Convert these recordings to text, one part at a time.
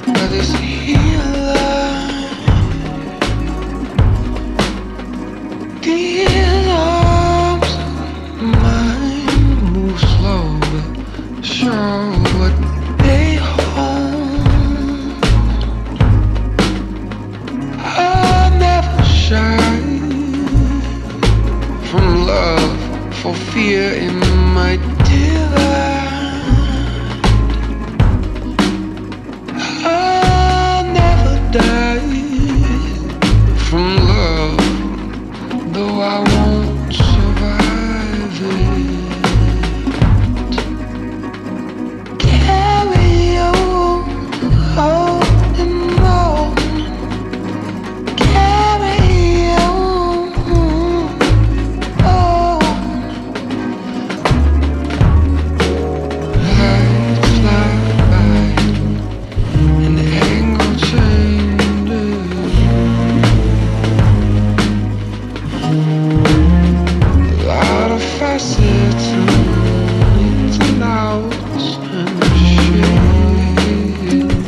But this healer, these arms of mine move slow but sure what they hold. I'll never shy from love for fear it might divide. I'll never die from love, though I won't survive it. Carry on, holding on. Carry on, lights fly by and the angle changes. A lot of facets and ins and outs and shit.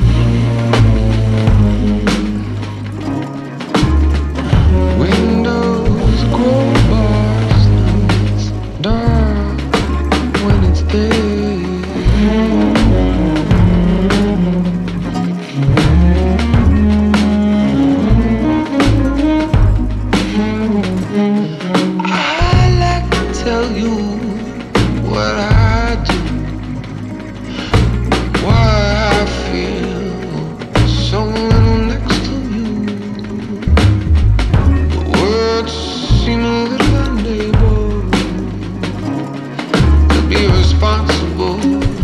Windows grow bars, it's dark when it's day. I like to tell you what I do, why I feel so little next to you. The words seem a little unable to be responsible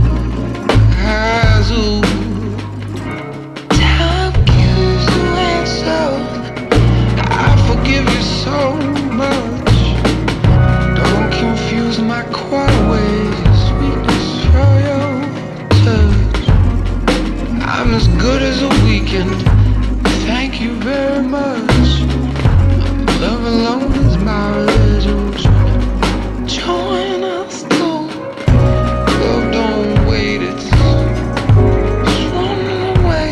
as who. Time gives you answers. I forgive you so much. Don't confuse my quiet ways, sweetness for your touch. I'm as good as a weekend. Thank you very much. Love alone is my religion. Join us too. Love don't wait, it's running away.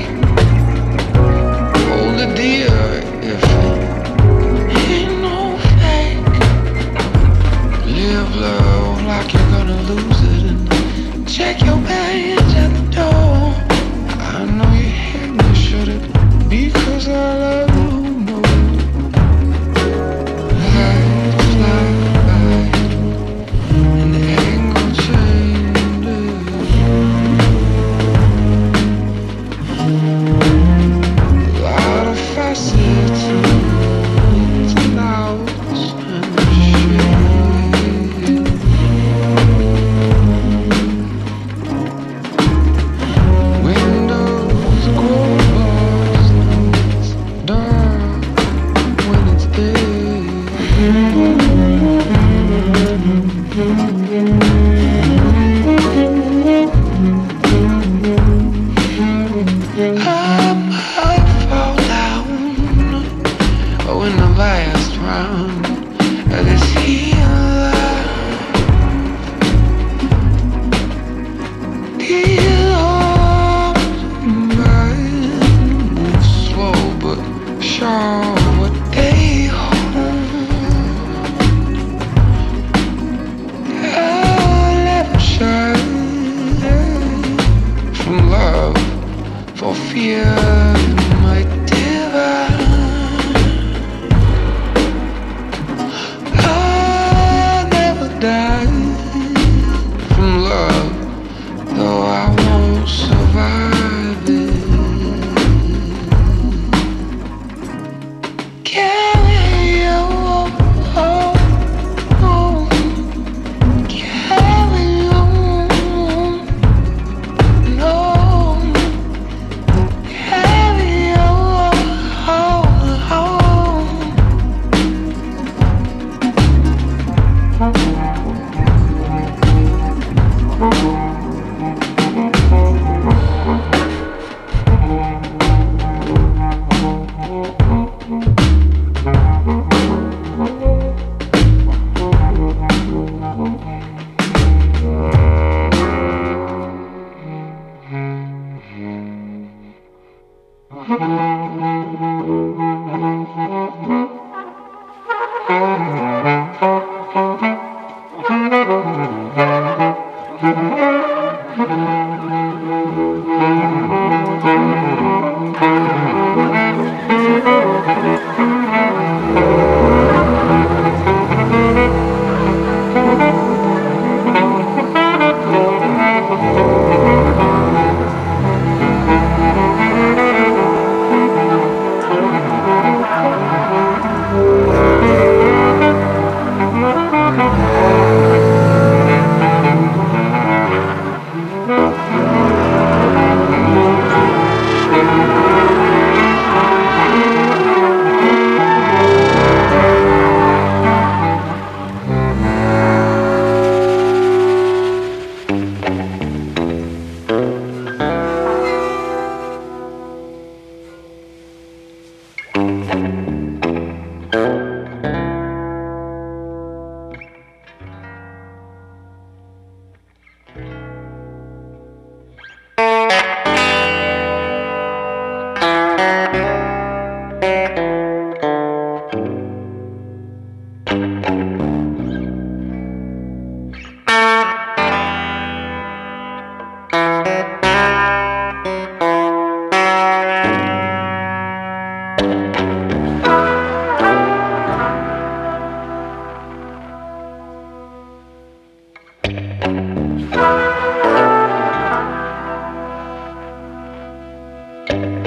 Hold it dear if it ain't no fake. Live love like you're gonna lose it and check your baggage at the door. I know you hear me, should it because I love you more. Lights fly by and the angle changes. A lot of facets and ins and outs and shit. Windows grow bars, it's dark when it's day. I might fall down in the last round of this healer. These arms of mine move slow but sure what they hold. I'll never shy from love for fear it might divide. I'll never die from love, though I won't survive it. Carry on, carry on, no, carry Thank